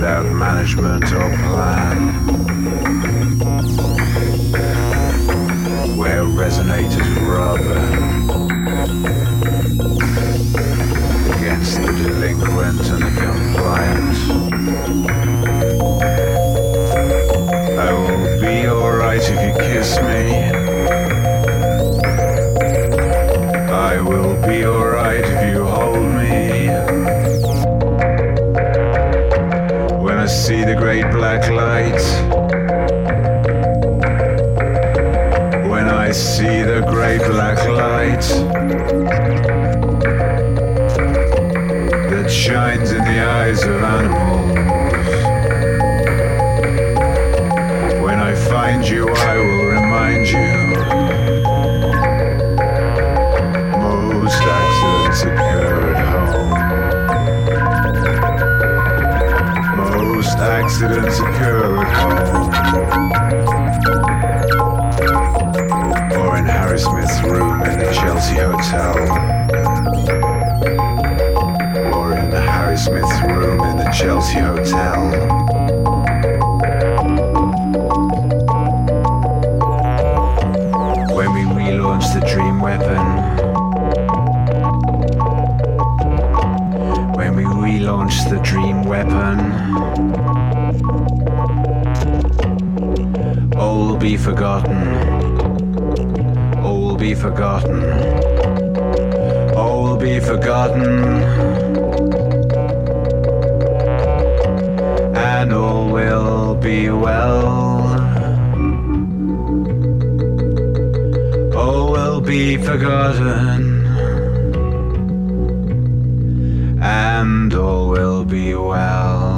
without management or plan, where resonators rub against the delinquent and the compliant. I will be alright if you kiss me. I will be alright if you hold me. When I see the great black light, when I see the great black light that shines in the eyes of animals, when I find you, I will remind you. Most accidents occur at home. Most accidents occur at home. Or in Harry Smith's room in the Chelsea Hotel. Or in the Harry Smith's room in the Chelsea Hotel. When we relaunch the dream weapon. When we relaunch the dream weapon, all will be forgotten. All will be forgotten. All will be forgotten. And all will be well. All will be forgotten.